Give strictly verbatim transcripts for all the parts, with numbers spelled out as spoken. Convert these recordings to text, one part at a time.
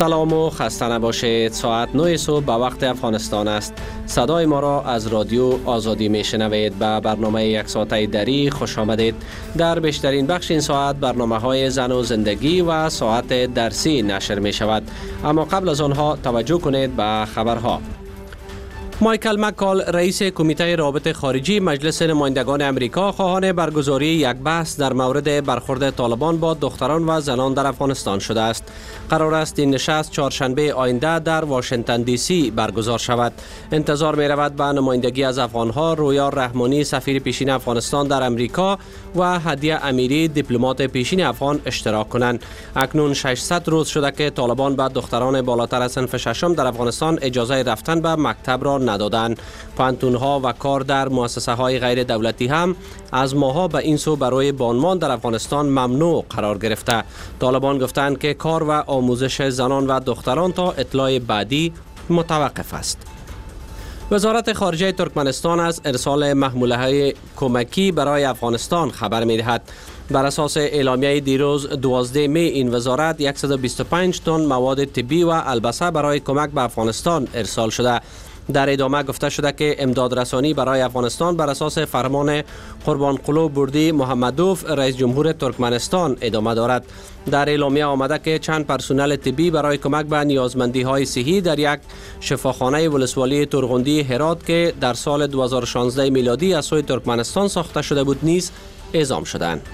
سلام و خسته نباشید. ساعت نه صبح به وقت افغانستان است. صدای ما را از رادیو آزادی میشنوید. به برنامه یک ساعته دری خوش آمدید. در بیشترین بخش این ساعت برنامه های زن و زندگی و ساعت درسی نشر می شود. اما قبل از آنها توجه کنید به خبرها. مایکل مکال رئیس کمیته روابط خارجی مجلس نمایندگان امریکا خواهان برگزاری یک بحث در مورد برخورد طالبان با دختران و زنان در افغانستان شده است. قرار است این نشست چهارشنبه آینده در واشنگتن دی سی برگزار شود. انتظار می رود به نمایندگی از افغانها رویار رحمانی سفیر پیشین افغانستان در امریکا و هدیه امیری دیپلمات پیشین افغان اشتراک کنند. اکنون ششصد روز شده که طالبان به دختران بالاتر از صنف ششم در افغانستان اجازه رفتن به مکتب را ندادند. پانتونها و کار در مؤسسه های غیر دولتی هم از ماها به این سو برای بانمان در افغانستان ممنوع قرار گرفته. طالبان گفتند که کار و آموزش زنان و دختران تا اطلاع بعدی متوقف است. وزارت خارجه ترکمنستان از ارسال محموله های کمکی برای افغانستان خبر می دهد. بر اساس اعلامیه دیروز دوازده می این وزارت صد و بیست و پنج تن مواد طبی و البسه برای کمک به افغانستان ارسال شده. در ادامه گفته شده که امداد رسانی برای افغانستان بر اساس فرمان قربانقلو بردی محمدوف رئیس جمهور ترکمنستان ادامه دارد. در اعلامیه آمده که چند پرسنل طبی برای کمک به نیازمندی های صحی در یک شفاخانه ولسوالی تورغوندی هرات که در سال دو هزار و شانزده میلادی از سوی ترکمنستان ساخته شده بود نیز اعزام شدند.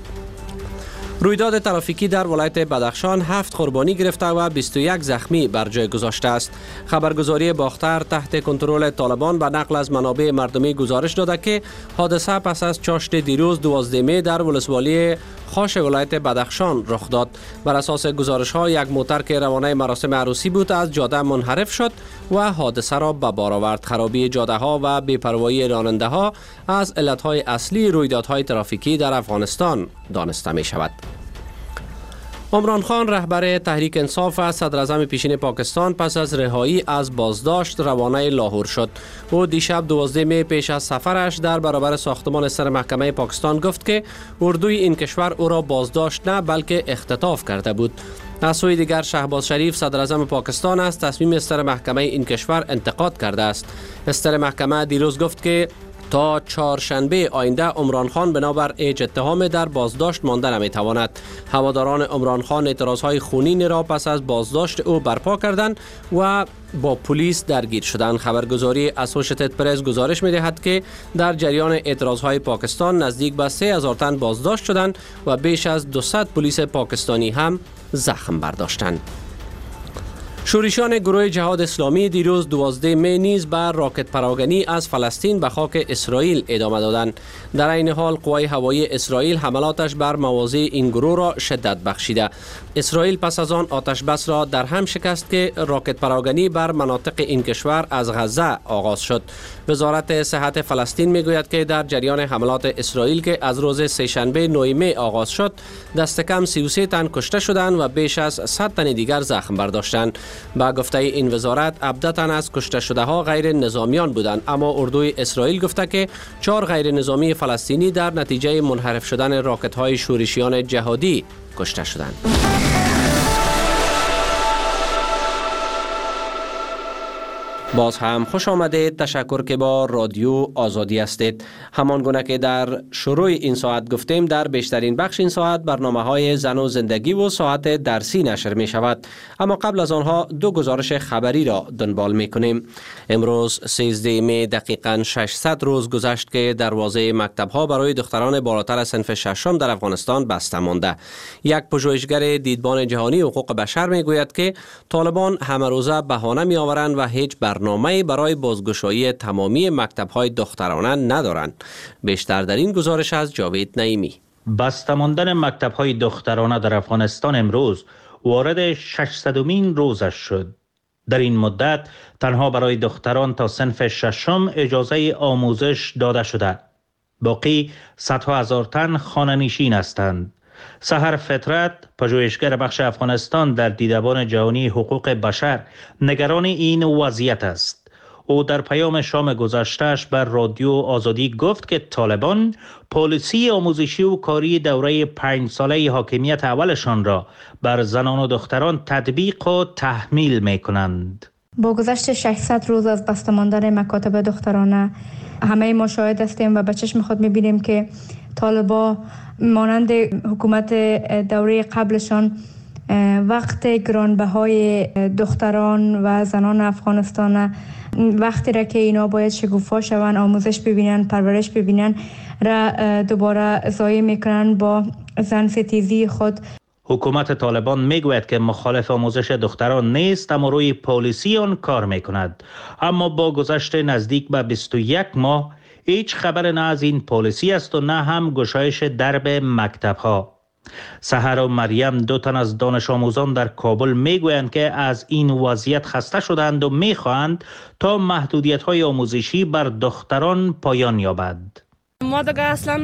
رویداد ترافیکی در ولایت بدخشان هفت قربانی گرفته و بیست و یک زخمی بر جای گذاشته است. خبرگزاری باختر تحت کنترل طالبان به نقل از منابع مردمی گزارش داده که حادثه پس از چاشت دیروز دوازده می در ولسوالی خاش ولایت بدخشان رخ داد. بر اساس گزارش ها یک موتر که روانه مراسم عروسی بود از جاده منحرف شد و حادثه را به بار آورد. خرابی جاده ها و بی‌پروایی راننده ها از علت های اصلی رویدادهای ترافیکی در افغانستان دانسته می شود. عمران خان رهبر تحریک انصاف و صدر اعظم پیشین پاکستان پس از رهایی از بازداشت روانه لاهور شد. او دیشب دوازده می پیش از سفرش در برابر ساختمان سر محکمه پاکستان گفت که اردوی این کشور او را بازداشت نه بلکه اختطاف کرده بود. از سوی دیگر شهباز شریف صدر اعظم پاکستان از تصمیم سر محکمه این کشور انتقاد کرده است. سر محکمه دیروز گفت که تا چهارشنبه آینده عمران خان بنابر ایج اتهام در بازداشت مانده نمیتواند. هواداران عمران خان اعتراضهای خونین را پس از بازداشت او برپا کردند و با پلیس درگیر شدند. خبرگزاری اسوشیتد پرس گزارش می‌دهد که در جریان اعتراضهای پاکستان نزدیک به سه هزار تن بازداشت شدند و بیش از دویست پلیس پاکستانی هم زخم برداشتند. شورشیان گروه جهاد اسلامی دیروز دوازده می نیز بر راکت پراگنی از فلسطین به خاک اسرائیل ادامه دادند. در این حال قوای هوایی اسرائیل حملاتش بر مواضع این گروه را شدت بخشیده. اسرائیل پس از آن آتش بس را در هم شکست که راکت پراگنی بر مناطق این کشور از غزه آغاز شد. وزارت صحت فلسطین میگوید که در جریان حملات اسرائیل که از روز سه‌شنبه نه می آغاز شد دست کم سی و سه تن کشته شدند و بیش از صد تن دیگر زخم برداشتند. با گفته این وزارت هفده تن از کشته شده ها غیر نظامیان بودند، اما اردوی اسرائیل گفته که چهار غیر نظامی فلسطینی در نتیجه منحرف شدن راکت های شورشیان جهادی کشته شدند. باز هم خوش آمدید. تشکر که با رادیو آزادی هستید. همان گونه که در شروع این ساعت گفتیم در بیشترین بخش این ساعت برنامه های زن و زندگی و ساعت درسی نشر می شود. اما قبل از آنها دو گزارش خبری را دنبال می کنیم. امروز سیزده می دقیقاً ششصد روز گذشت که دروازه مکتب ها برای دختران بالاتر از صنف ششم در افغانستان بسته مانده. یک پژوهشگر دیدبان جهانی حقوق بشر می گوید که طالبان همه روزه بهانه می آورند و هیچ برنامه برای بازگشایی تمامی مکتب‌های دخترانه ندارند. بیشتر در این گزارش از جاوید نعیمی. بسته ماندن مکتب‌های دخترانه در افغانستان امروز وارد ششصدمین روزش شد. در این مدت تنها برای دختران تا صنف ششم اجازه آموزش داده شده. باقی صدها هزار تن خانه‌نشین هستند. سحر فطرت، پژوهشگر بخش افغانستان در دیدبان جهانی حقوق بشر، نگران این وضعیت است. او در پیام شام گذشتهش بر رادیو آزادی گفت که طالبان پالیسی آموزشی و کاری دوره پنج ساله حاکمیت اولشان را بر زنان و دختران تطبیق و تحمیل می کنند. با گذشت ششصد روز از بسته ماندن مکاتب دخترانه همه ما شاهد هستیم و به چشم خود می‌بینیم که طالبان مانند حکومت دوره قبلشان وقت گرانبهای دختران و زنان افغانستان، وقتی را که اینا باید شکوفا شوند، آموزش ببینن، پرورش ببینن، را دوباره ضایع میکنن با زن ستیزی خود. حکومت طالبان میگوید که مخالف آموزش دختران نیست، اما روی پالیسی آن کار میکند. اما با گذشت نزدیک به بیست و یک ماه هیچ خبر نه از این پالیسی است و نه هم گشایش درب مکتب ها. سحر و مریم، دو تن از دانش آموزان در کابل میگویند که از این وضعیت خسته شدند و میخواهند تا محدودیت های آموزشی بر دختران پایان یابد. ما دیگه اصلا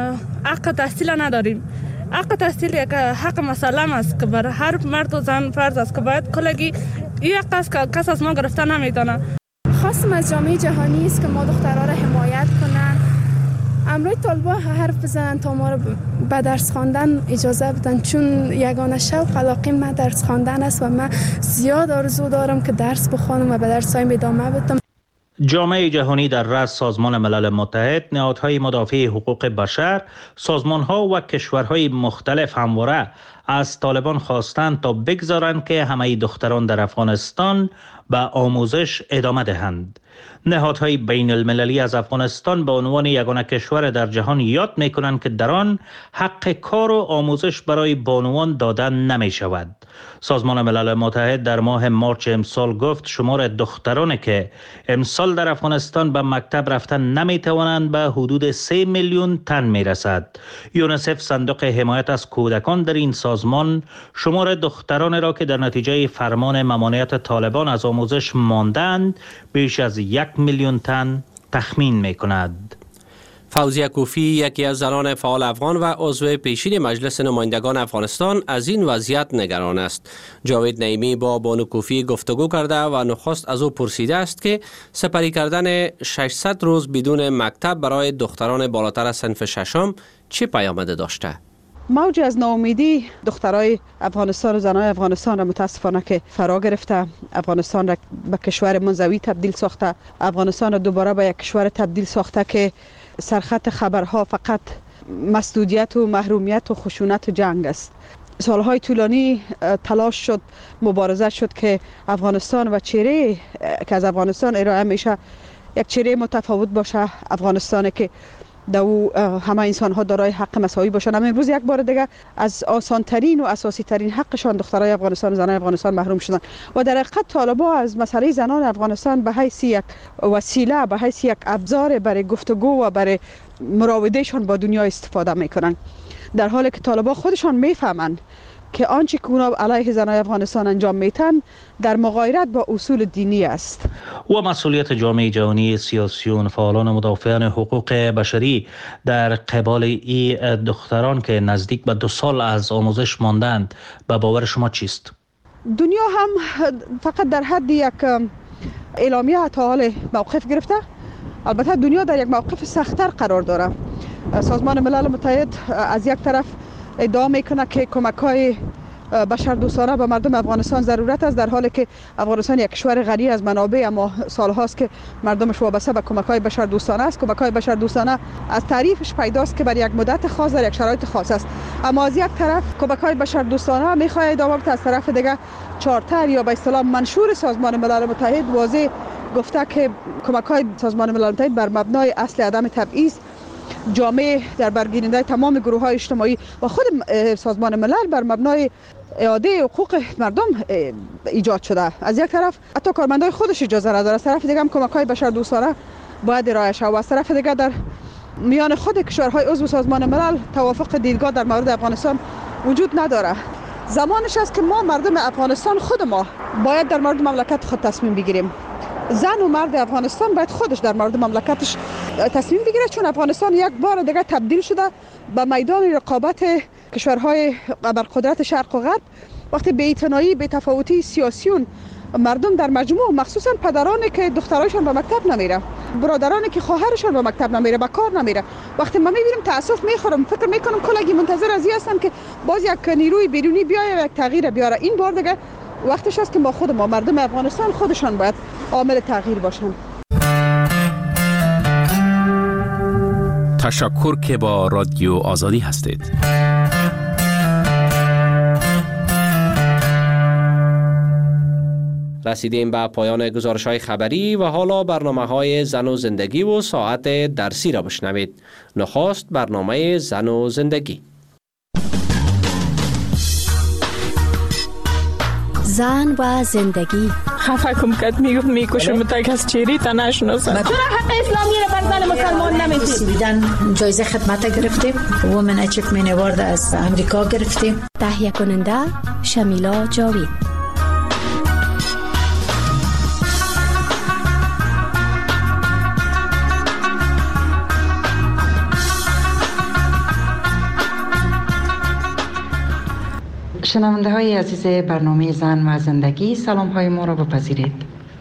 حق تحصیل نداریم. حق تحصیل یک حق مسلم است که بر هر مرد و زن فرض است که باید کلگی این حق است که کس از ما گرفته نمیتونه. خواستم از جامعه جهانی است که ما دخترها را حمایت کنن. امروز طالبان حرف بزنن تا ما رو به درس خواندن اجازه بدن، چون یگانه شوق علاقه من درس خواندن است و من زیاد آرزو دارم که درس بخوانم و به درسایم ادامه بدم. جامعه جهانی در رأس سازمان ملل متحد، نهادهای مدافع حقوق بشر، سازمانها و کشورهای مختلف همواره از طالبان خواستند تا بگذارند که همه دختران در افغانستان به آموزش ادامه دهند. نهادهای بین المللی از افغانستان به عنوان یگانه کشور در جهان یاد می کنند که در آن حق کار و آموزش برای بانوان داده نمی شود. سازمان ملل متحد در ماه مارچ امسال گفت شمار دخترانی که امسال در افغانستان به مکتب رفتن نمی توانند به حدود سه میلیون تن می رسد. یونیسف، صندوق حمایت از کودکان، در این سازمان شمار دختران را که در نتیجه فرمان ممانعت طالبان از آموزش ماندند بیش از یک میلیون تن تخمین می کند. فوزیه کوفی، یکی از زنان فعال افغان و عضو پیشین مجلس نمایندگان افغانستان، از این وضعیت نگران است. جاوید نعیمی با بانو کوفی گفتگو کرده و نخست از او پرسیده است که سپری کردن ششصد روز بدون مکتب برای دختران بالاتر از صنف ششم چه پیامد داشته؟ موج از ناامیدی دخترای افغانستان و زنای افغانستان را متاسفانه که فرا گرفته. افغانستان را به کشور منزوی تبدیل ساخته. افغانستان را دوباره به یک کشور تبدیل ساخته که سرخط خبرها فقط مسدودیت و محرومیت و خشونت و جنگ است. سالهای طولانی تلاش شد، مبارزه شد که افغانستان و چهره که از افغانستان ارائه میشه یک چهره متفاوت باشه. افغانستان که در همه انسان ها دارای حق مساوی باشند. اما امروز یک بار دیگه از آسان ترین و اساسی ترین حقشان دخترای افغانستان و زنان افغانستان محروم شدند و در حقیقت طالبان از مسئله زنان افغانستان به حیث یک وسیله، به حیث یک ابزار برای گفتگو و برای مراودهشان با دنیا استفاده میکنند، در حالی که طالبان خودشان میفهمند که آنچه که اونا علیه زنان افغانستان انجام میتن در مغایرت با اصول دینی است. و مسئولیت جامعه جهانی، سیاسیون، فعالان مدافعان حقوق بشری در قبال این دختران که نزدیک به دو سال از آموزش ماندند به باور شما چیست؟ دنیا هم فقط در حد یک اعلامیه تا حال موقف گرفته. البته دنیا در یک موقف سخت‌تر قرار داره. سازمان ملل متحد از یک طرف ادعا میکنه که کمک‌های بشردوستانه به مردم افغانستان ضرورت است، در حالی که افغانستان یک کشور غنی از منابع اما سالهاست که مردمش وابسته به کمک‌های بشردوستانه است. کمک‌های بشردوستانه از تعریفش پیداست که برای یک مدت خاص در یک شرایط خاص است، اما از یک طرف کمک‌های بشردوستانه می‌خواد ادامه بده، از طرف دیگه چارتر یا به اصطلاح منشور سازمان ملل متحد واضح گفته که کمک‌های سازمان ملل متحد بر مبنای اصل عدم تبعیض جامعه در برگیرنده تمام گروه‌های اجتماعی و خود سازمان ملل بر مبنای اعاده حقوق مردم ایجاد شده. از یک طرف حتی کارمندای خودش اجازه نداره، از طرف دیگه هم کمک‌های بشردوستانه باید ارائه شود و از طرف دیگه در میان خود کشورهای عضو سازمان ملل توافق دیدگاه در مورد افغانستان وجود نداره. زمانش است که ما مردم افغانستان خود ما باید در مورد مملکت خود تصمیم بگیریم. زن و مرد افغانستان باید خودش در مورد مملکتش تصمیم بگیره، چون افغانستان یک بار دیگه تبدیل شده به میدان رقابت کشورهای ابرقدرت شرق و غرب. وقتی بی‌اعتنایی، بی‌تفاوتی سیاسیون مردم در مجموع، مخصوصا پدرانی که دخترایشان به مکتب نمیره، برادرانی که خواهرشان به مکتب نمیره، به کار نمیره، وقتی ما میبینیم تاسف میخورم، فکر میکنم کلگی منتظر از این هستن که باز یک نیروی بیرونی بیاید و یک تغییر بیاره. این بار دیگه وقتش است که ما خود ما مردم افغانستان خودشان باید عامل تغییر باشن. تشکر که با رادیو آزادی هستید. رسیدیم به پایان گزارش‌های خبری و حالا برنامه‌های زن و زندگی و ساعت درسی را بشنوید. نخست برنامه زن و زندگی. زن و زندگی. خفه کم کت میگفت میکشم تا کس چیری تا نشناسم. چرا حق اسلامی را بر زن مسلمان نمیدید؟ بیدن جایزه خدمت گرفتیم، وومن اچیومنت اوارد از امریکا گرفتیم. تهیه کننده شمیلا جاوید. شنونده های عزیز برنامه زن و زندگی، سلام های ما را بپذیرید.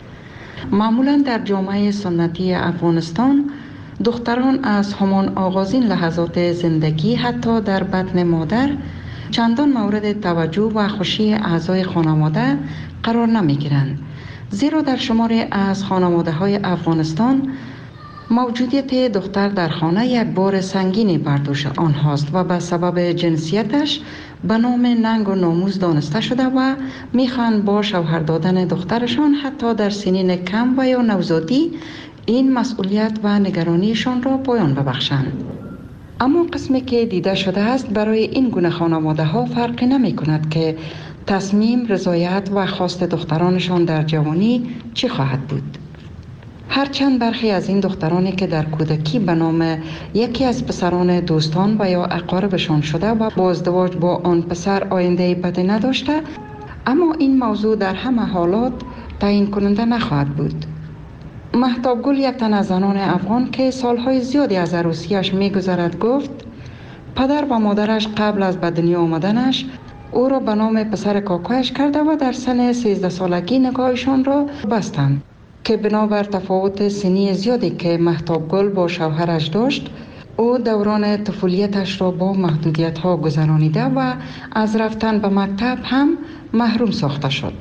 معمولا در جامعه سنتی افغانستان دختران از همان آغازین لحظات زندگی حتی در بطن مادر چندان مورد توجه و خوشی اعضای خانواده قرار نمی گیرند، زیرا در شماری از خانواده های افغانستان موجودیت دختر در خانه یک بار سنگینی بر دوش آنهاست و به سبب جنسیتش به نام ننگ و ناموس دانسته شده و میخوان با شوهر دادن دخترشان حتی در سنین کم و یا نوزادی این مسئولیت و نگرانیشان را پایان ببخشند. اما قسمی که دیده شده است برای این گونه خانواده ها فرقی نمی کند که تصمیم، رضایت و خواست دخترانشان در جوانی چی خواهد بود. هرچند برخی از این دخترانی که در کودکی به نام یکی از پسران دوستان و یا اقاربشان شده و با ازدواج با آن پسر آینده بدی نداشته، اما این موضوع در همه حالات تعیین کننده نخواهد بود. مهتاب گل، یک تن از زنان افغان که سالهای زیادی از عروسیش می‌گذرد، گفت پدر و مادرش قبل از به دنیا آمدنش او را به نام پسر کاکایش کرده و در سن سیزده سالگی نکاحشان را بستند که بنابر تفاوت سنی زیادی که مهتاب گل با شوهرش داشت، او دوران طفولیتش را با محدودیت ها گذرانیده و از رفتن به مکتب هم محروم ساخته شد.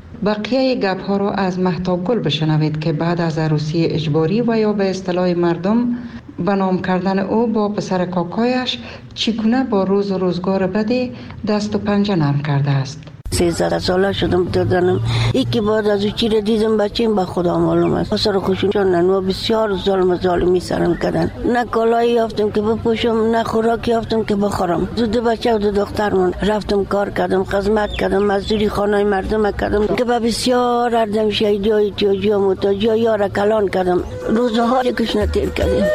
بقیه گپ ها را از مهتاب گل بشنوید که بعد از عروسی اجباری و یا به اصطلاح مردم به نام کردن او با پسر کاکایش چگونه با روز و روزگار بدی دست و پنجه نرم کرده است. سیزده ساله شدم دادنم یکی بعد از او چی را دیدم بچیم به خدا معلوم است. پسر خوشون چندن و بسیار ظلم ظالمی سرم کردن. نه کالایی یافتم که بپوشم، نه خوراکی یافتم که بخورم. دو دو بچه و دو دخترمان رفتم کار کردم، خدمت کردم، مزدوری خانه مردم کردم که به بسیار اردم شهیدی های تیاجی و متاجی ها یار کلان کردم. روزها یکش نتیر کردیم.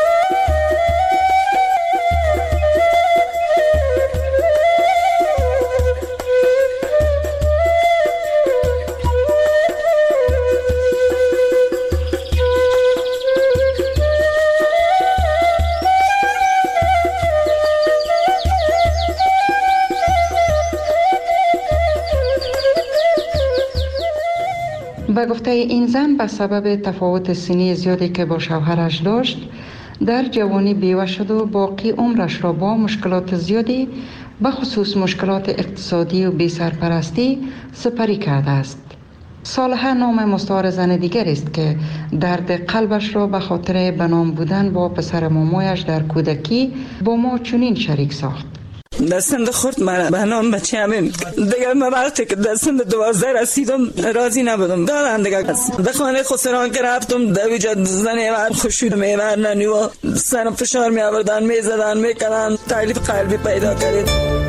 به گفته این زن، به سبب تفاوت سنی زیادی که با شوهرش داشت در جوانی بیوه شد و باقی عمرش را با مشکلات زیادی به خصوص مشکلات اقتصادی و بی سرپرستی سپری کرده است. صالحه نام مستعار زن دیگر است که درد قلبش را به خاطر بنام بودن با پسر مامایش در کودکی با ما چنین شریک ساخت. دستند خورد من به نام بچه همین دیگر من وقتی که دستند دوازده رسیدم راضی نبودم دارن دیگر در خانه خسران که رفتم در ویجاد زن ایوان خوشید میورننی و سرم فشار می آوردن می زدن می کردن تکلیف قلبی پیدا کردید.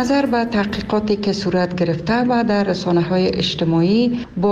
نظر به تحقیقاتی که صورت گرفته و در رسانه‌های اجتماعی با